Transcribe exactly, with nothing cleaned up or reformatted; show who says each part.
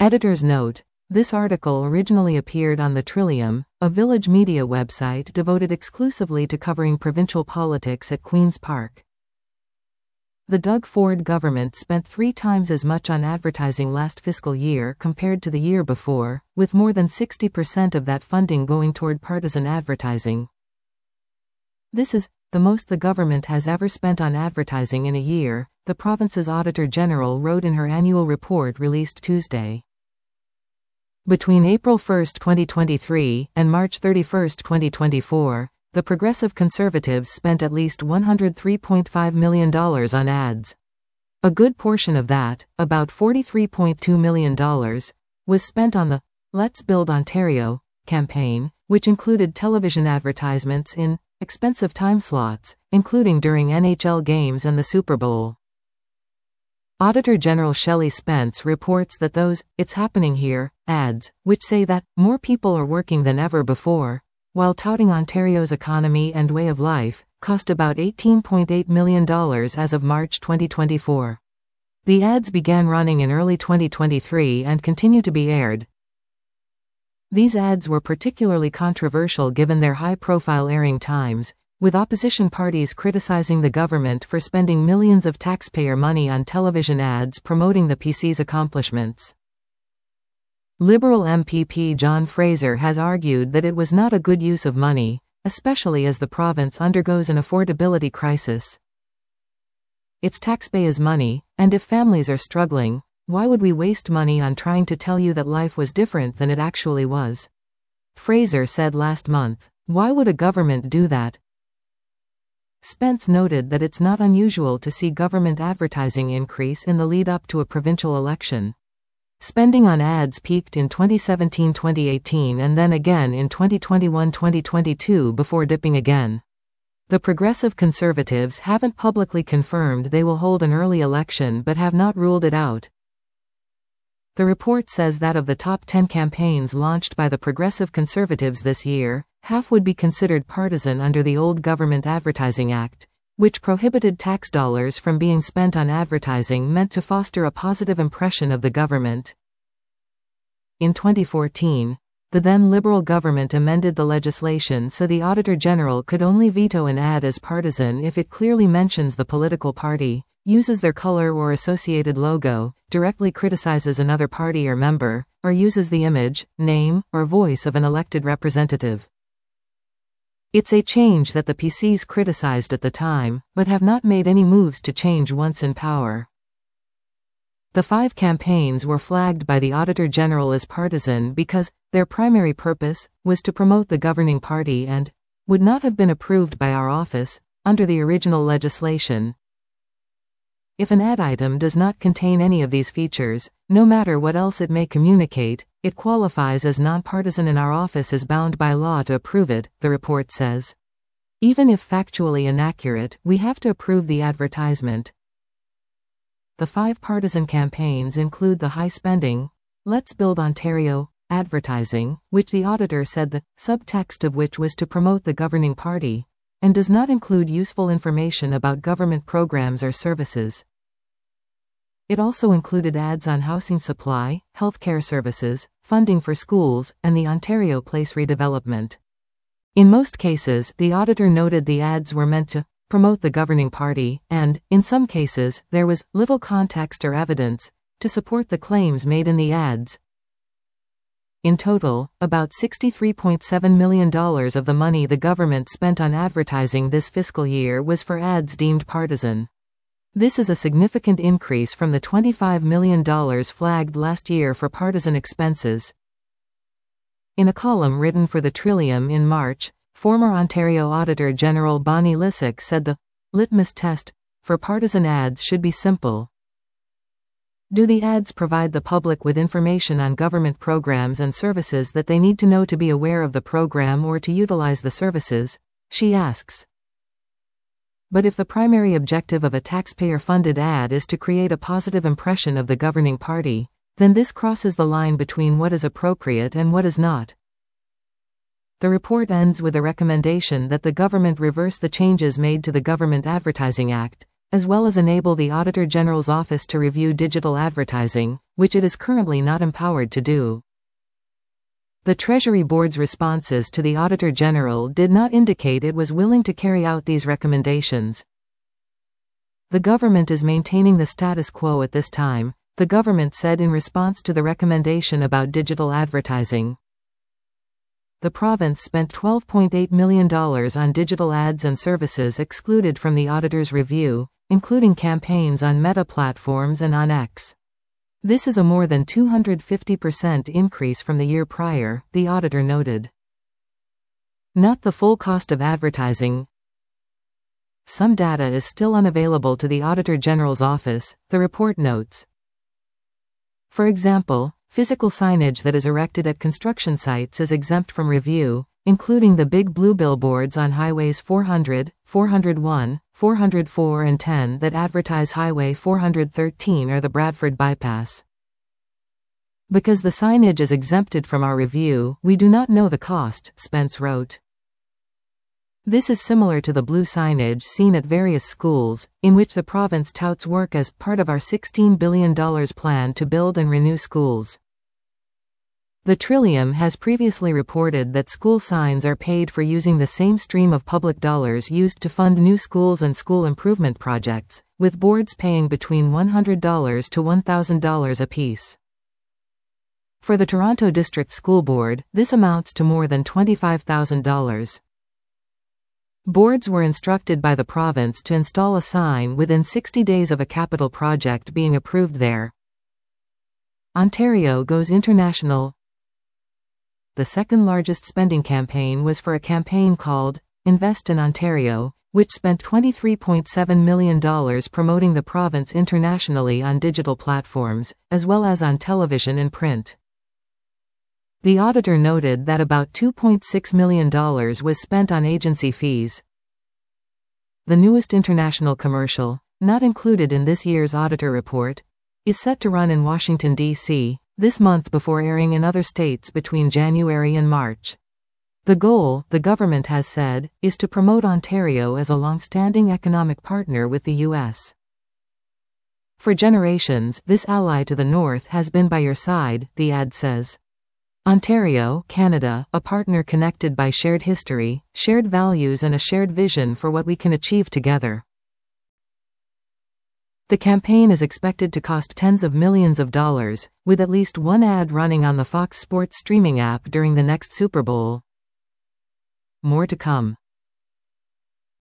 Speaker 1: Editor's note: this article originally appeared on The Trillium, a Village Media website devoted exclusively to covering provincial politics at Queen's Park. The Doug Ford government spent three times as much on advertising last fiscal year compared to the year before, with more than sixty percent of that funding going toward partisan advertising. This is the most the government has ever spent on advertising in a year, the province's Auditor General wrote in her annual report released Tuesday. Between April first, twenty twenty-three, and March thirty-first, twenty twenty-four, the Progressive Conservatives spent at least one hundred three point five million dollars on ads. A good portion of that, about forty-three point two million dollars, was spent on the Let's Build Ontario campaign, which included television advertisements in expensive time slots, including during N H L games and the Super Bowl. Auditor General Shelley Spence reports that those "It's Happening Here" ads, which say that more people are working than ever before, while touting Ontario's economy and way of life, cost about eighteen point eight million dollars as of March twenty twenty-four. The ads began running in early twenty twenty-three and continue to be aired. These ads were particularly controversial given their high-profile airing times, with opposition parties criticizing the government for spending millions of taxpayer money on television ads promoting the P C's accomplishments. Liberal M P P John Fraser has argued that it was not a good use of money, especially as the province undergoes an affordability crisis. It's taxpayers' money, and if families are struggling, why would we waste money on trying to tell you that life was different than it actually was? Fraser said last month. Why would a government do that? Spence noted that it's not unusual to see government advertising increase in the lead-up to a provincial election. Spending on ads peaked in twenty seventeen to twenty eighteen and then again in twenty twenty-one to twenty twenty-two before dipping again. The Progressive Conservatives haven't publicly confirmed they will hold an early election but have not ruled it out. The report says that of the top ten campaigns launched by the Progressive Conservatives this year, half would be considered partisan under the old Government Advertising Act, which prohibited tax dollars from being spent on advertising meant to foster a positive impression of the government. In twenty fourteen, the then Liberal government amended the legislation so the Auditor General could only veto an ad as partisan if it clearly mentions the political party, uses their color or associated logo, directly criticizes another party or member, or uses the image, name, or voice of an elected representative. It's a change that the P Cs criticized at the time, but have not made any moves to change once in power. The five campaigns were flagged by the Auditor General as partisan because their primary purpose was to promote the governing party and would not have been approved by our office under the original legislation. If an ad item does not contain any of these features, no matter what else it may communicate, it qualifies as nonpartisan and our office is bound by law to approve it, the report says. Even if factually inaccurate, we have to approve the advertisement. The five partisan campaigns include the high-spending, Let's Build Ontario advertising, which the auditor said the subtext of which was to promote the governing party, and does not include useful information about government programs or services. It also included ads on housing supply, healthcare services, funding for schools, and the Ontario Place redevelopment. In most cases, the auditor noted the ads were meant to promote the governing party, and, in some cases, there was little context or evidence to support the claims made in the ads. In total, about sixty-three point seven million dollars of the money the government spent on advertising this fiscal year was for ads deemed partisan. This is a significant increase from the twenty-five million dollars flagged last year for partisan expenses. In a column written for The Trillium in March, former Ontario Auditor General Bonnie Lysyk said the litmus test for partisan ads should be simple. Do the ads provide the public with information on government programs and services that they need to know to be aware of the program or to utilize the services? She asks. But if the primary objective of a taxpayer-funded ad is to create a positive impression of the governing party, then this crosses the line between what is appropriate and what is not. The report ends with a recommendation that the government reverse the changes made to the Government Advertising Act, as well as enable the Auditor General's office to review digital advertising, which it is currently not empowered to do. The Treasury Board's responses to the Auditor General did not indicate it was willing to carry out these recommendations. The government is maintaining the status quo at this time, the government said in response to the recommendation about digital advertising. The province spent twelve point eight million dollars on digital ads and services excluded from the auditor's review, including campaigns on Meta platforms and on X. This is a more than two hundred fifty percent increase from the year prior, the auditor noted. Not the full cost of advertising. Some data is still unavailable to the Auditor General's office, the report notes. For example, physical signage that is erected at construction sites is exempt from review, including the big blue billboards on highways four hundred, four hundred one, four hundred four and ten that advertise Highway four hundred thirteen or the Bradford Bypass. Because the signage is exempted from our review, we do not know the cost, Spence wrote. This is similar to the blue signage seen at various schools, in which the province touts work as part of our sixteen billion dollars plan to build and renew schools. The Trillium has previously reported that school signs are paid for using the same stream of public dollars used to fund new schools and school improvement projects, with boards paying between one hundred dollars to one thousand dollars apiece. For the Toronto District School Board, this amounts to more than twenty-five thousand dollars. Boards were instructed by the province to install a sign within sixty days of a capital project being approved there. Ontario goes international. The second largest spending campaign was for a campaign called Invest in Ontario, which spent twenty-three point seven million dollars promoting the province internationally on digital platforms, as well as on television and print. The auditor noted that about two point six million dollars was spent on agency fees. The newest international commercial, not included in this year's auditor report, is set to run in Washington, D C, this month before airing in other states between January and March. The goal, the government has said, is to promote Ontario as a long-standing economic partner with the U S. For generations, this ally to the north has been by your side, the ad says. Ontario, Canada, a partner connected by shared history, shared values and a shared vision for what we can achieve together. The campaign is expected to cost tens of millions of dollars, with at least one ad running on the Fox Sports streaming app during the next Super Bowl. More to come.